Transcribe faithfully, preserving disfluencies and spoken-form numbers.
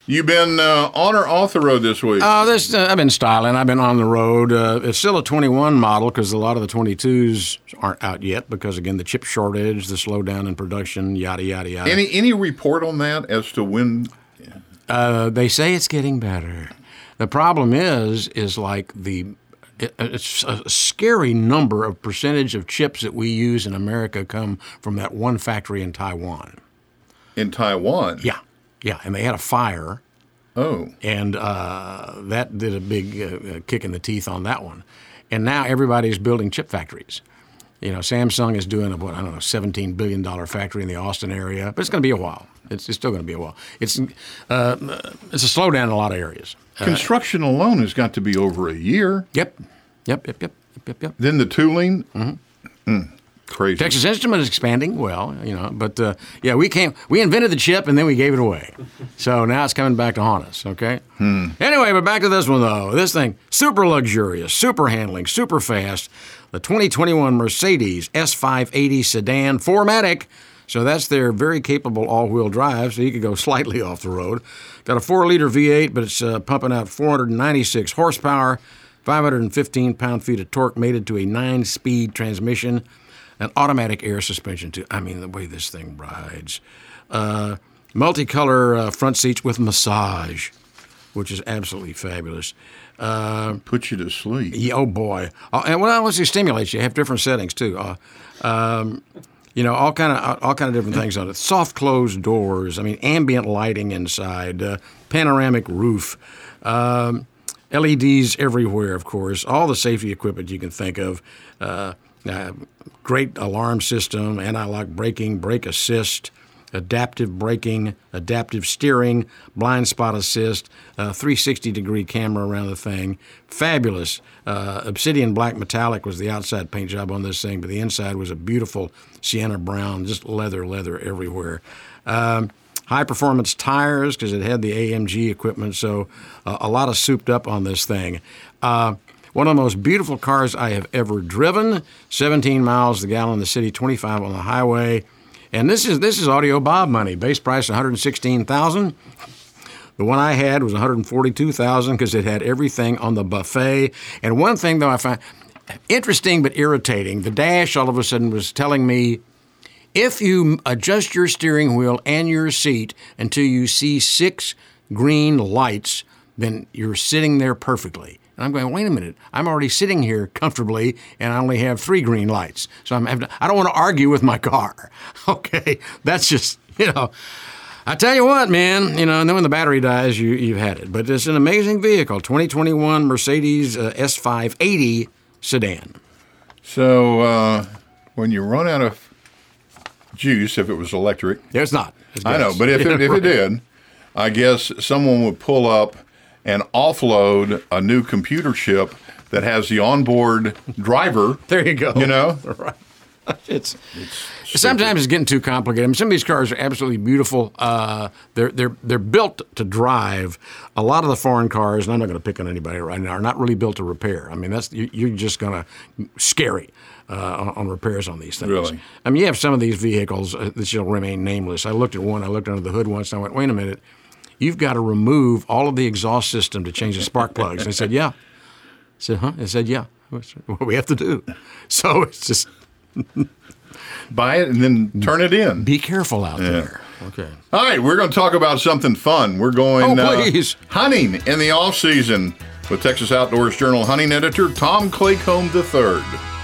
You been uh, on or off the road this week? Uh, this uh, I've been styling. I've been on the road. Uh, it's still a twenty-one model because a lot of the twenty-twos aren't out yet because, again, the chip shortage, the slowdown in production, yada, yada, yada. Any any report on that as to when? Uh, they say it's getting better. The problem is, is like the it, it's a scary number of percentage of chips that we use in America come from that one factory in Taiwan. In Taiwan? Yeah. Yeah, and they had a fire. Oh. And uh, that did a big uh, kick in the teeth on that one. And now everybody's building chip factories. You know, Samsung is doing a, what, I don't know, seventeen billion dollars factory in the Austin area. But it's going to be a while. It's, it's still going to be a while. It's uh, it's a slowdown in a lot of areas. Construction uh, alone has got to be over a year. Yep. Yep, yep, yep, yep, yep. Then the tooling. Mm-hmm. Mm. Crazy. Texas Instruments is expanding well, you know, but uh, yeah, we came, we invented the chip and then we gave it away. So now it's coming back to haunt us, okay? Hmm. Anyway, but back to this one though. This thing, super luxurious, super handling, super fast. The twenty twenty-one Mercedes S five eighty sedan four matic. So that's their very capable all-wheel drive, so you could go slightly off the road. Got a four liter V eight, but it's uh, pumping out four hundred ninety-six horsepower, five hundred fifteen pound-feet of torque, mated to a nine-speed transmission. An automatic air suspension, too. I mean, the way this thing rides. Uh, multicolor uh, front seats with massage, which is absolutely fabulous. Uh, Puts you to sleep. Yeah, oh, boy. Uh, and well, let's see, stimulates you. Have different settings, too. Uh, um, you know, all kind of all kind of different things on it. Soft closed doors. I mean, ambient lighting inside. Uh, panoramic roof. Um, L E Ds everywhere, of course. All the safety equipment you can think of. Uh, Uh, great alarm system, anti-lock braking, brake assist, adaptive braking, adaptive steering, blind spot assist, uh, three sixty degree camera around the thing. Fabulous. Uh, Obsidian black metallic was the outside paint job on this thing, but the inside was a beautiful sienna brown, just leather, leather everywhere. Um, high-performance tires because it had the A M G equipment, so uh, a lot of souped up on this thing. Uh, One of the most beautiful cars I have ever driven. seventeen miles the gallon in the city, twenty-five on the highway. And this is this is Audio Bob money. Base price one hundred sixteen thousand dollars. The one I had was one hundred forty-two thousand dollars because it had everything on the buffet. And one thing, though, I find interesting but irritating, the dash all of a sudden was telling me, if you adjust your steering wheel and your seat until you see six green lights, then you're sitting there perfectly. And I'm going, wait a minute, I'm already sitting here comfortably, and I only have three green lights. So I'm having to, I don't want to argue with my car. Okay, that's just, you know, I tell you what, man, you know, and then when the battery dies, you, you've had it. But it's an amazing vehicle, twenty twenty-one Mercedes uh, S five eighty sedan. So uh, when you run out of juice, if it was electric. It's not. It's I know, but if it, if it did, I guess someone would pull up and offload a new computer chip that has the onboard driver. There you go. You know? Right. It's, it's sometimes it's getting too complicated. I mean, some of these cars are absolutely beautiful. Uh, they're they're they're built to drive. A lot of the foreign cars, and I'm not going to pick on anybody right now, are not really built to repair. I mean, that's you, you're just going to scary uh, on, on repairs on these things. Really? I mean, you have some of these vehicles uh, that shall remain nameless. I looked at one. I looked under the hood once, and I went, wait a minute. You've got to remove all of the exhaust system to change the spark plugs. And I said, yeah. I said, huh? I said, yeah. What we have to do. So it's just... Buy it and then turn it in. Be careful out yeah. there. Okay. All right, we're going to talk about something fun. We're going oh, please. Uh, hunting in the off season with Texas Outdoors Journal hunting editor Tom Claycomb the third.